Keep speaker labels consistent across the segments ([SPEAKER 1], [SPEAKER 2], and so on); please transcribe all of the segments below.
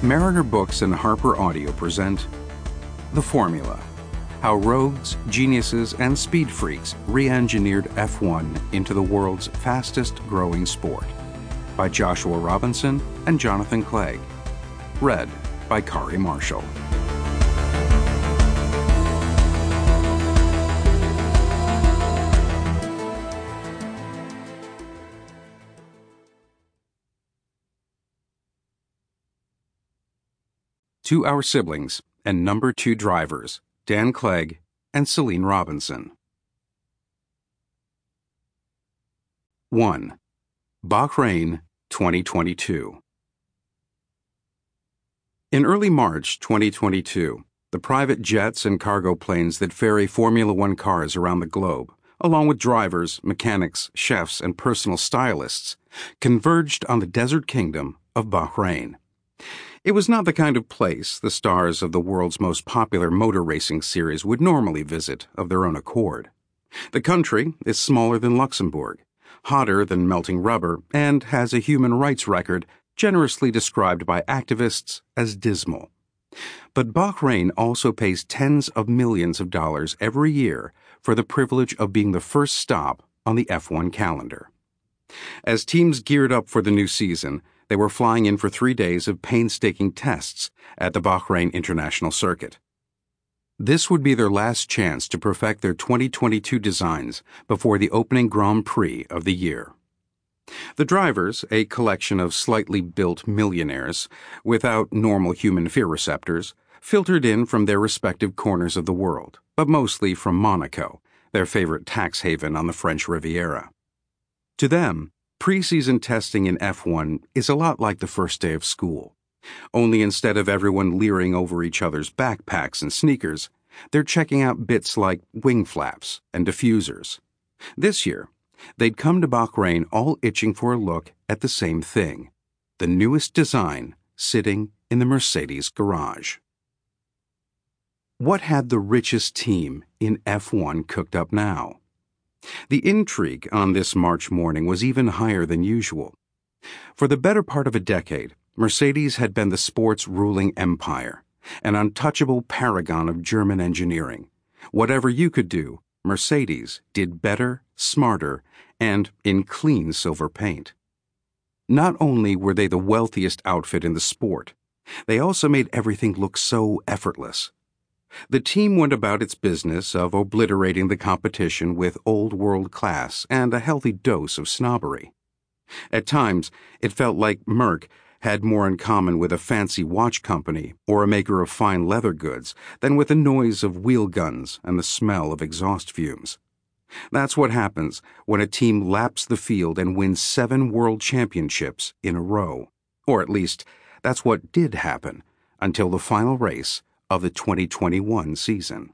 [SPEAKER 1] Mariner Books and Harper Audio present The Formula: How Rogues, Geniuses, and Speed Freaks Re-Engineered F1 into the World's Fastest-Growing Sport, by Joshua Robinson and Jonathan Clegg. Read by Kari Marshall. To Our Siblings and Number 2 Drivers, Dan Clegg and Celine Robinson. 1. Bahrain, 2022. In early March 2022, the private jets and cargo planes that ferry Formula One cars around the globe, along with drivers, mechanics, chefs, and personal stylists, converged on the desert kingdom of Bahrain. It was not the kind of place the stars of the world's most popular motor racing series would normally visit of their own accord. The country is smaller than Luxembourg, hotter than melting rubber, and has a human rights record generously described by activists as dismal. But Bahrain also pays tens of millions of dollars every year for the privilege of being the first stop on the F1 calendar. As teams geared up for the new season, they were flying in for 3 days of painstaking tests at the Bahrain International Circuit. This would be their last chance to perfect their 2022 designs before the opening Grand Prix of the year. The drivers, a collection of slightly built millionaires without normal human fear receptors, filtered in from their respective corners of the world, but mostly from Monaco, their favorite tax haven on the French Riviera. To them, preseason testing in F1 is a lot like the first day of school. Only instead of everyone leering over each other's backpacks and sneakers, they're checking out bits like wing flaps and diffusers. This year, they'd come to Bahrain all itching for a look at the same thing, the newest design sitting in the Mercedes garage. What had the richest team in F1 cooked up now? The intrigue on this March morning was even higher than usual. For the better part of a decade, Mercedes had been the sport's ruling empire, an untouchable paragon of German engineering. Whatever you could do, Mercedes did better, smarter, and in clean silver paint. Not only were they the wealthiest outfit in the sport, they also made everything look so effortless. The team went about its business of obliterating the competition with old-world class and a healthy dose of snobbery. At times, it felt like Merck had more in common with a fancy watch company or a maker of fine leather goods than with the noise of wheel guns and the smell of exhaust fumes. That's what happens when a team laps the field and wins 7 world championships in a row. Or at least, that's what did happen until the final race of the 2021 season.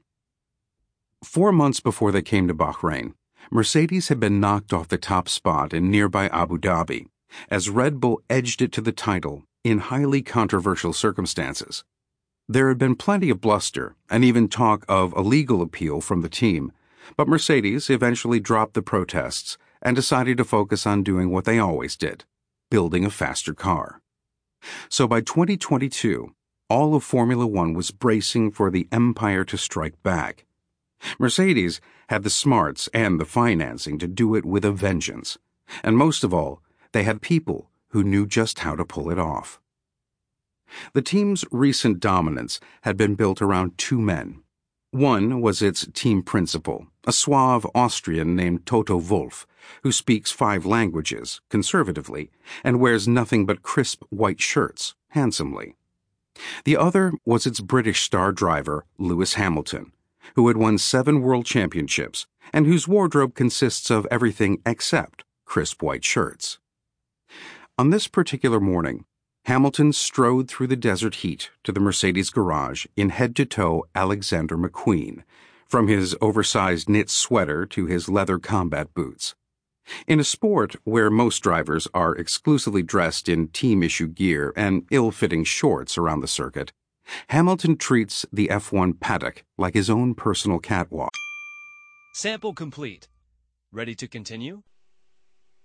[SPEAKER 1] 4 months before they came to Bahrain, Mercedes had been knocked off the top spot in nearby Abu Dhabi as Red Bull edged it to the title in highly controversial circumstances. There had been plenty of bluster and even talk of a legal appeal from the team, but Mercedes eventually dropped the protests and decided to focus on doing what they always did, building a faster car. So by 2022, all of Formula One was bracing for the empire to strike back. Mercedes had the smarts and the financing to do it with a vengeance, and most of all, they had people who knew just how to pull it off. The team's recent dominance had been built around 2 men. One was its team principal, a suave Austrian named Toto Wolff, who speaks 5 languages, conservatively, and wears nothing but crisp white shirts, handsomely. The other was its British star driver, Lewis Hamilton, who had won 7 world championships and whose wardrobe consists of everything except crisp white shirts. On this particular morning, Hamilton strode through the desert heat to the Mercedes garage in head-to-toe Alexander McQueen, from his oversized knit sweater to his leather combat boots. In a sport where most drivers are exclusively dressed in team-issue gear and ill-fitting shorts around the circuit, Hamilton treats the F1 paddock like his own personal catwalk.
[SPEAKER 2] Sample complete. Ready to continue?